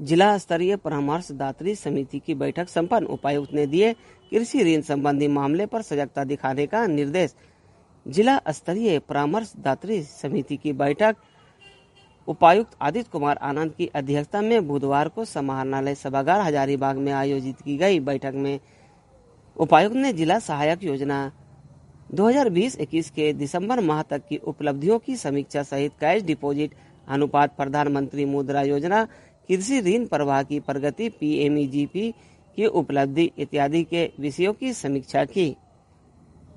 जिला स्तरीय परामर्शदात्री समिति की बैठक संपन्न। उपायुक्त ने दिए कृषि ऋण संबंधी मामले पर सजगता दिखाने का निर्देश। जिला स्तरीय परामर्शदात्री समिति की बैठक उपायुक्त आदित्य कुमार आनंद की अध्यक्षता में बुधवार को समाहरणालय सभागार हजारीबाग में आयोजित की गई। बैठक में उपायुक्त ने जिला सहायक योजना 2020-21 के दिसंबर माह तक की उपलब्धियों की समीक्षा सहित कैश डिपॉजिट अनुपात, प्रधानमंत्री मुद्रा योजना, कृषि ऋण प्रवाह की प्रगति, PMEGP की उपलब्धि इत्यादि के विषयों की समीक्षा की।